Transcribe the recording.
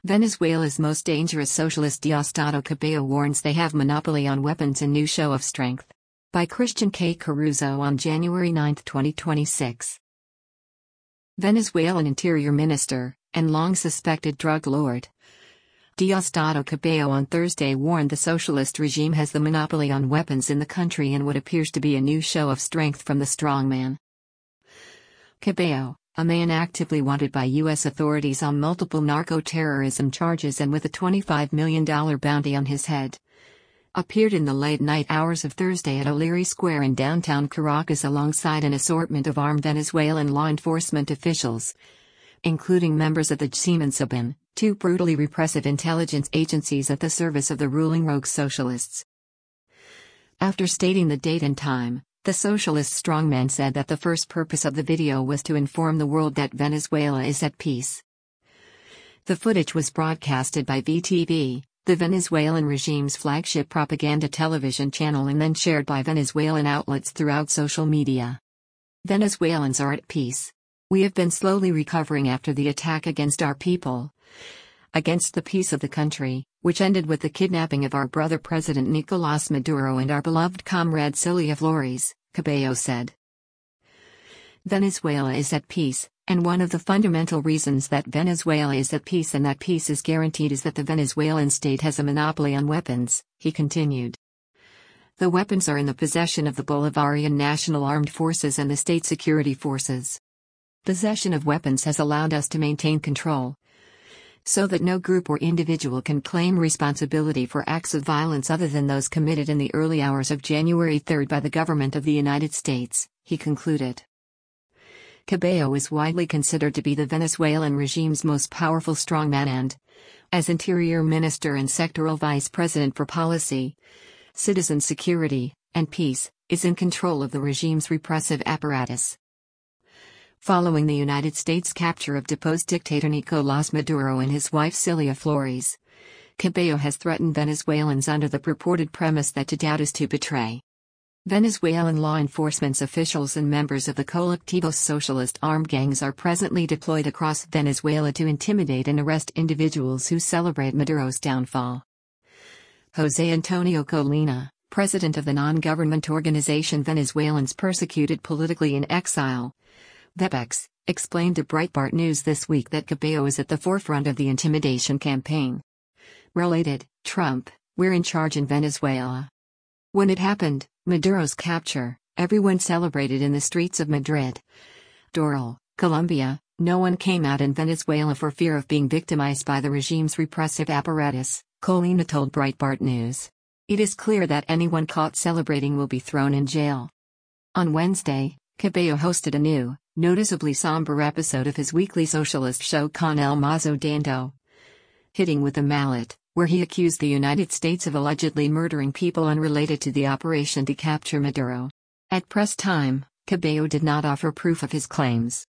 Venezuela's most dangerous socialist Diosdado Cabello warns they have monopoly on weapons in new show of strength. By Christian K. Caruso on January 9, 2026. Venezuelan Interior Minister, and long-suspected drug lord, Diosdado Cabello on Thursday warned the socialist regime has the monopoly on weapons in the country in what appears to be a new show of strength from the strongman. Cabello, a man actively wanted by U.S. authorities on multiple narco-terrorism charges and with a $25 million bounty on his head, appeared in the late-night hours of Thursday at O'Leary Square in downtown Caracas alongside an assortment of armed Venezuelan law enforcement officials, including members of the GSIM and SEBIN, two brutally repressive intelligence agencies at the service of the ruling rogue socialists. After stating the date and time, the socialist strongman said that the first purpose of the video was to inform the world that Venezuela is at peace. The footage was broadcasted by VTV, the Venezuelan regime's flagship propaganda television channel, and then shared by Venezuelan outlets throughout social media. Venezuelans are at peace. We have been slowly recovering after the attack against our people, against the peace of the country, which ended with the kidnapping of our brother President Nicolás Maduro and our beloved comrade Cilia Flores, Cabello said. Venezuela is at peace, and one of the fundamental reasons that Venezuela is at peace and that peace is guaranteed is that the Venezuelan state has a monopoly on weapons, he continued. The weapons are in the possession of the Bolivarian National Armed Forces and the state security forces. Possession of weapons has allowed us to maintain control, so that no group or individual can claim responsibility for acts of violence other than those committed in the early hours of January 3 by the government of the United States, he concluded. Cabello is widely considered to be the Venezuelan regime's most powerful strongman and, as Interior Minister and Sectoral Vice President for Policy, Citizen Security, and Peace, is in control of the regime's repressive apparatus. Following the United States' capture of deposed dictator Nicolás Maduro and his wife Cilia Flores, Cabello has threatened Venezuelans under the purported premise that to doubt is to betray. Venezuelan law enforcement officials and members of the Colectivos Socialist armed gangs are presently deployed across Venezuela to intimidate and arrest individuals who celebrate Maduro's downfall. José Antonio Colina, president of the non-government organization Venezuelans Persecuted Politically in Exile, VEPEX, explained to Breitbart News this week that Cabello is at the forefront of the intimidation campaign. Related, Trump, we're in charge in Venezuela. When it happened, Maduro's capture, everyone celebrated in the streets of Madrid. Doral, Colombia, no one came out in Venezuela for fear of being victimized by the regime's repressive apparatus, Colina told Breitbart News. It is clear that anyone caught celebrating will be thrown in jail. On Wednesday, Cabello hosted a new, noticeably somber episode of his weekly socialist show Con el Mazo Dando, Hitting with a Mallet, where he accused the United States of allegedly murdering people unrelated to the operation to capture Maduro. At press time, Cabello did not offer proof of his claims.